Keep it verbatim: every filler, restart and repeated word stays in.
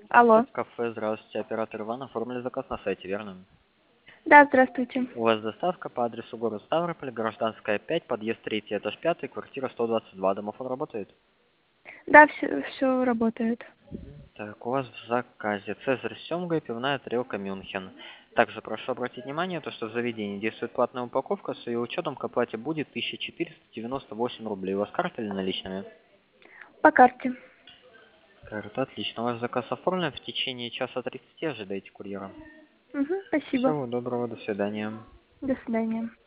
Алло. Кафе, здравствуйте, оператор Иван, оформили заказ на сайте, верно? Да, здравствуйте. У вас доставка по адресу город Ставрополь, Гражданская пять, подъезд третий, этаж пятый, квартира сто двадцать два. Домофон работает? Да, все, все работает. Так, у вас в заказе цезарь с семгой, пивная тарелка Мюнхен. Также прошу обратить внимание, то, что в заведении действует платная упаковка, с ее учетом к оплате будет тысяча четыреста девяносто восемь рублей. У вас карта или наличными? По карте. Карта, отлично. У вас заказ оформлен, в течение часа тридцати ожидайте курьера. Угу, спасибо. Всего доброго, до свидания. До свидания.